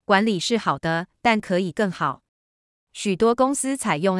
管理是好的，但可以更好。许多公司采用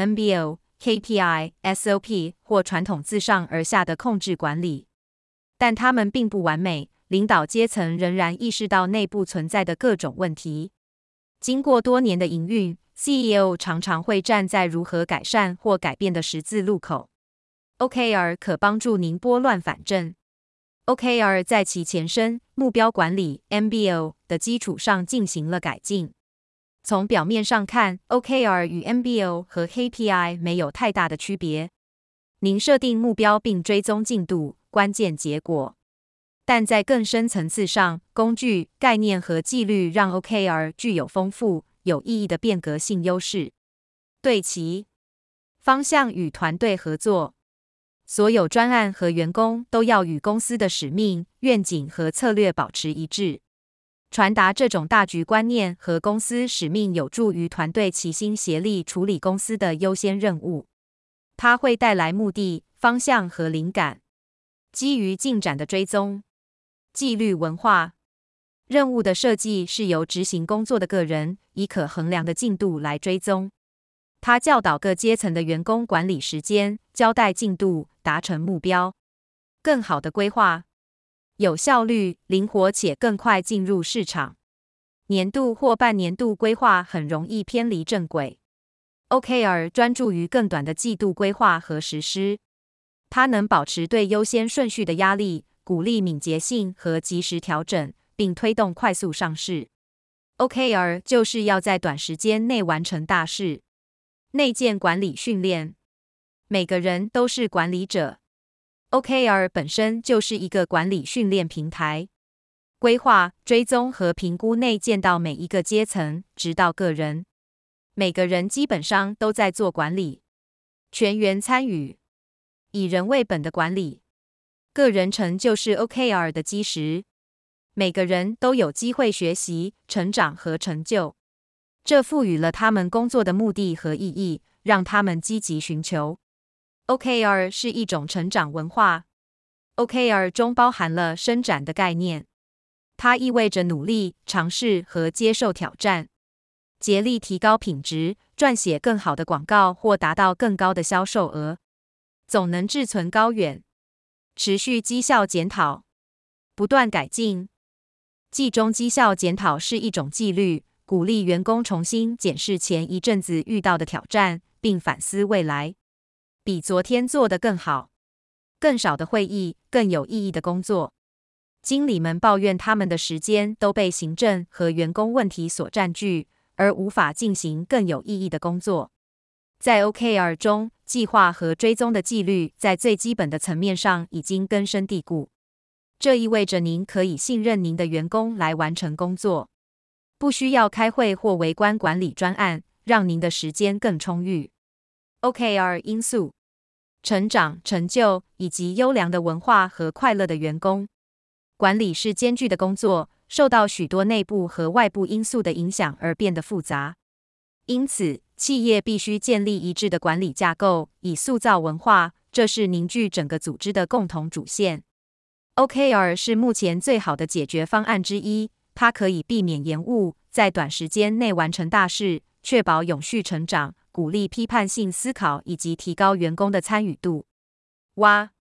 MBO、KPI、SOP 或传统自上而下的控制管理，但它们并不完美。领导阶层仍然意识到内部存在的各种问题。经过多年的营运， CEO 常常会站在如何改善或改变的十字路口。OKR 可帮助您拨乱反正。OKR 在其前身目标管理 MBO 的基础上进行了改进。从表面上看， OKR 与 MBO 和 KPI 没有太大的区别。您设定目标并追踪进度，关键结果。但在更深层次上，工具、概念和纪律让 OKR 具有丰富、有意义的变革性优势。对其方向与团队合作，所有专案和员工都要与公司的使命、愿景和策略保持一致。传达这种大局观念和公司使命有助于团队齐心协力处理公司的优先任务。它会带来目的、方向和灵感。基于进展的追踪。纪律文化。任务的设计是由执行工作的个人以可衡量的进度来追踪。它教导各阶层的员工管理时间、交代进度、达成目标。更好的规划。有效率、灵活且更快进入市场。年度或半年度规划很容易偏离正轨。OKR 专注于更短的季度规划和实施。它能保持对优先顺序的压力，鼓励敏捷性和及时调整，并推动快速上市。OKR 就是要在短时间内完成大事。内建管理训练。每个人都是管理者。OKR 本身就是一个管理训练平台。规划、追踪和评估内建到每一个阶层，直到个人。每个人基本上都在做管理。全员参与。以人为本的管理。个人成就是 OKR 的基石。每个人都有机会学习、成长和成就。这赋予了他们工作的目的和意义，让他们积极寻求。OKR 是一种成长文化。OKR 中包含了伸展的概念。它意味着努力、尝试和接受挑战。竭力提高品质，撰写更好的广告或达到更高的销售额。总能志存高远。持续绩效检讨。不断改进。季中绩效检讨是一种纪律，鼓励员工重新检视前一阵子遇到的挑战，并反思未来。比昨天做得更好。更少的会议，更有意义的工作。经理们抱怨他们的时间都被行政和员工问题所占据，而无法进行更有意义的工作。在 OKR 中，计划和追踪的纪律在最基本的层面上已经根深蒂固。这意味着您可以信任您的员工来完成工作，不需要开会或微观管理专案，让您的时间更充裕。OKR 因素：成长、成就以及优良的文化和快乐的员工。管理是艰巨的工作，受到许多内部和外部因素的影响而变得复杂。因此，企业必须建立一致的管理架构，以塑造文化，这是凝聚整个组织的共同主线。OKR 是目前最好的解决方案之一，它可以避免延误，在短时间内完成大事，确保永续成长，鼓励批判性思考以及提高员工的参与度。